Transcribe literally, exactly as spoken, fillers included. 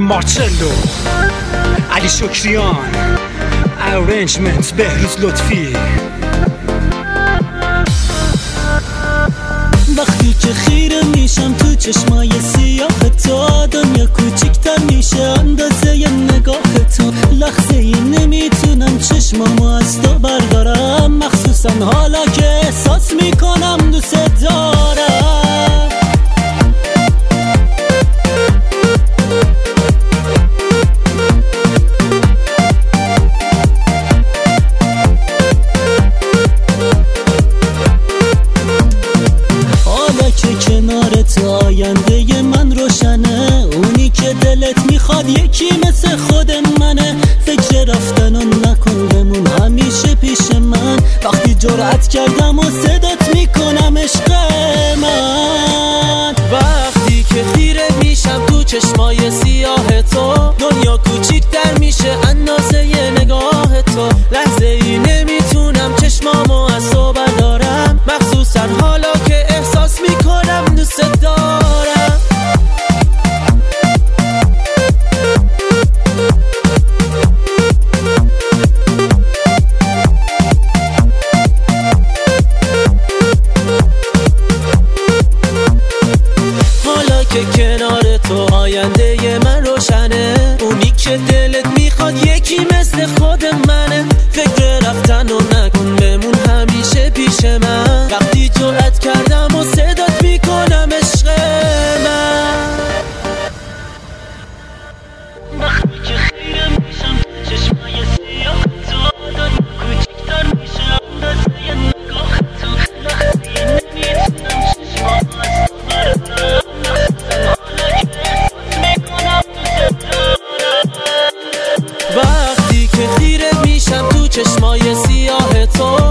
مارچلو، علی شکریان، ارنجمنت بهروز لطفی. وقتی که خیره میشم تو چشمای سیاه تو، دنیا کوچیک‌تر میشه اندازه ی نگاه تو. لحظه ای نمیتونم چشمامو از تو بردارم، مخصوصا حالا که احساس میکنم دوست دارم. آینده من روشنه، اونی که دلت میخواد یکی مثل خود منه. فکر رفتن و نکن بمون همیشه پیش من، وقتی جرأت کردم و صدات میکنم عشق من. وقتی که خیره میشم تو چشمای سیاه تو، دنیا کوچیک‌تر میشه اندازه ی نگاه تو. لحظه ای نمیتونم چشمامو از تو بردارم، مخصوصا حالا که احساس میکنم دوست دارم. حالا که کنار تو آینده من روشنه، اونی که دلت میخواد یکی مثل خود منه. فکر رفتن و نکن بمون همیشه پیش من، وقتی جرأت کردم و صدات میکنم عشق من. وقتی که خیره میشم تو چشمای سیاه تو، دنیا کوچیک‌تر میشه اندازه ی نگاه تو. لحظه ای نمیتونم چشمامو از تو بردارم، مخصوصا حالا که احساس میکنم دوست دارم. وقتی که خیره میشم تو چشمای سیاه تو،